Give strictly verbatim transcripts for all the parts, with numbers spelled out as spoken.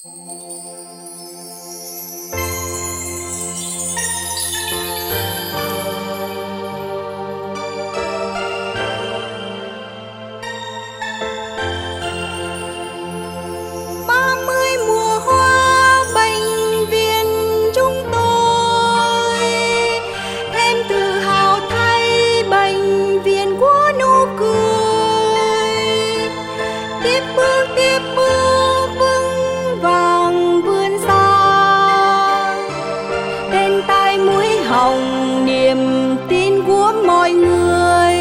hồng niềm tin của mọi người.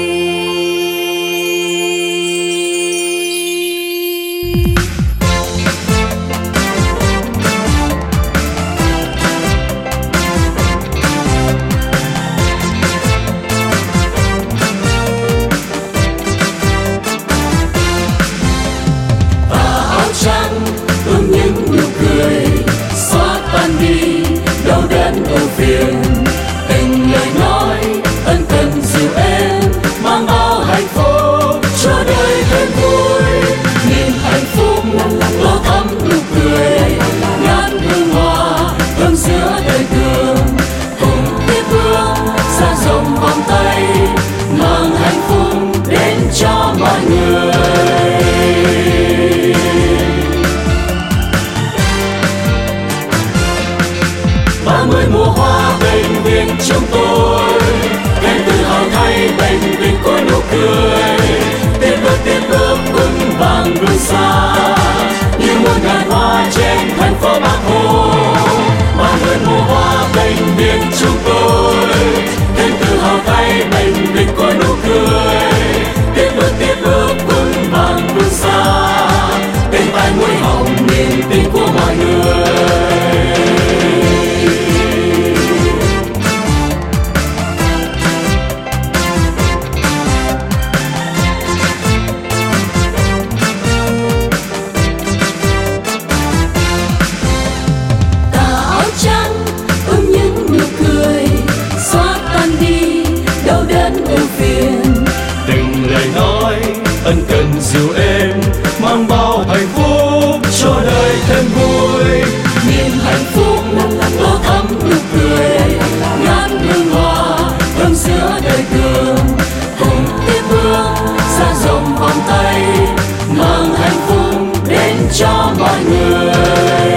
Tà áo trắng ươm những nụ cười xóa tan đi đau đớn ưu phiền. Tình lời nói ân cần dịu êm mang bao hạnh phúc cho đời thêm vui. Niềm hạnh phúc lo thắm nụ cười ngát hương hoa thơm giữa đời thường. Cùng tiếp bước xa rộng vòng tay mang hạnh phúc đến cho mọi người. Ba mươi mùa hoa bệnh viện trong tôi, em tự hào thay bệnh viện có nụ cười. Tiếp bước tiếp bước vững vàng vươn xa như muôn ngàn hoa trên thành phố Bác Hồ. Ba mươi mùa hoa bệnh viện trong tôi, em tự hào thay bệnh viện có nụ cười. Tiếp bước tiếp bước vững vàng vươn xa bên tai mũi họng niềm tin của mọi người. Ân cần dịu êm mang bao hạnh phúc cho đời thêm vui. Niềm hạnh phúc lo thắm nụ cười ngát hương hoa thơm giữa đời thường. Cùng tiếp bước xa rộng vòng tay mang hạnh phúc đến cho mọi người.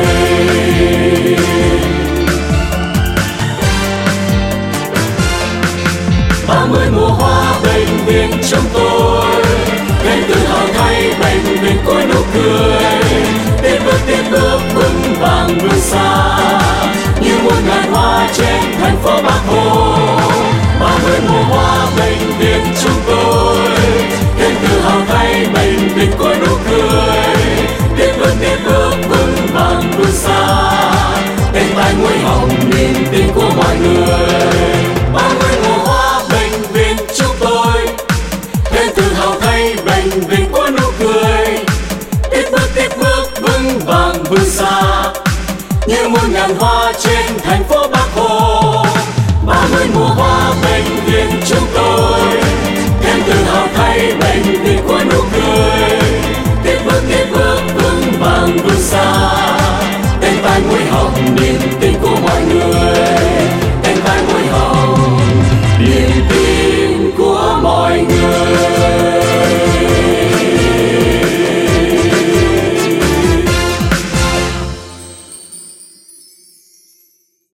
Ba mươi mùa hoa bệnh viện trong tôi, em tự hào thay bệnh viện có nụ cười. Tiếp bước tiếp bước vững vàng vươn xa như muôn ngàn hoa trên thành phố Bác Hồ. Ba mươi mùa hoa bệnh viện chúng tôi, em tự hào thay bệnh viện có nụ cười. Tiếp bước tiếp bước vững vàng vươn xa bên tai mũi họng niềm tin của mọi người. Ba mươi mùa hoa bệnh viện chúng tôi, em tự hào thay bệnh viện có nụ cười. Tiếp bước tiếp bước vững vàng vươn xa như muôn ngàn hoa trên thành phố Bác Hồ. Ba mươi mùa hoa bệnh viện chúng tôi, em tự hào thay bệnh viện có nụ cười. Tiếp bước tiếp bước vững vàng vươn xa bên tai mũi họng niềm